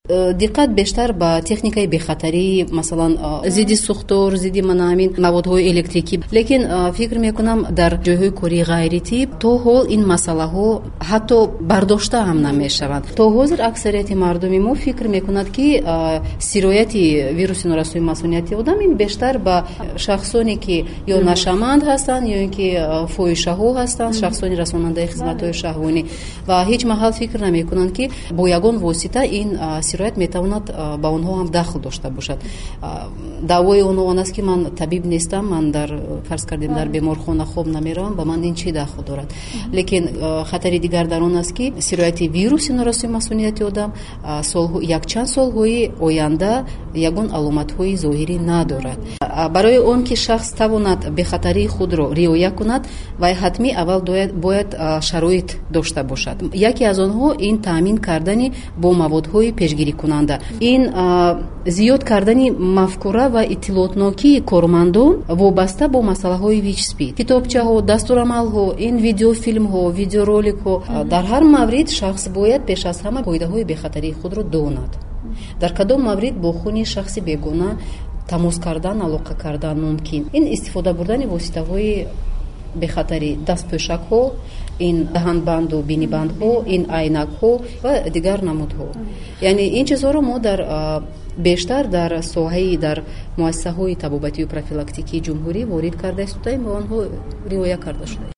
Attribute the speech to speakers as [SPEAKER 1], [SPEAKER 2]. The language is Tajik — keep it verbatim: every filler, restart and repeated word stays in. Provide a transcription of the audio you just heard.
[SPEAKER 1] диққат бештар ба техникаи бехатарӣ, масалан зидди сӯхтор, зидди манамин маводҳои электрикӣ. лекин фикр мекунам дар ҷойҳои кори ғайритиб то ҳол ин масъалаҳо ҳатто бардошта ҳам намешаванд. То ҳозир аксарияти мардуми мо фикр мекунад ки сирояти вируси норасои масунияти одам ин бештар ба шахсоне ки ё нашаманд ҳастанд ё ин ки фоҳишаҳо ҳастанд, шахсони расонандаи хизматҳои шаҳвонӣ ва ҳеҷ маҳал фикр намекунанд ки бо ягон восита ин сироят метавонад ба онҳо ҳам дахл дошта бошад. даъвои онҳо он аст ки ман табиб нестам, ман дар фарз кардем дар беморхона хоб намеравам, ба ман ин чӣ дахл дорад. лекин хатари дигар дар он аст ки сирояти вируси норасои масунияти одам якчанд солҳои оянда ягон аломатҳои зоҳирӣ надорад. барои он ки шахс тавонад бехатарии худро риоя кунад, вай ҳатмӣ аввал бояд шароит дошта бошад. яке аз онҳо ин таъмин кардани бо маводҳои пешгирикунанда, ин зиёд кардани мафкура ва иттилоотнокии кормандон вобаста бо масъалаҳои вич-спид, китобчаҳо, дастурамалҳо, ин видеофилмҳо, видеороликҳо. дар ҳар маврид шахс бояд пеш аз ҳама қоидаҳои бехатарии худро донад. дар кадом маврид бо хуни шахси бегона тамос кардан, алоқа кардан мумкин. ин истифода бурдани воситаҳои бехатарӣ, дастпӯшакҳо, ин даҳанбанду бинибандҳо, ин айнакҳо ва дигар намудҳо. яъне ин чизҳоро мо дар бештар дар соҳаи дар муассисаҳои табобатию профилактикии ҷумҳурӣ ворид карда истодаем ва онҳо риоя карда шудаем.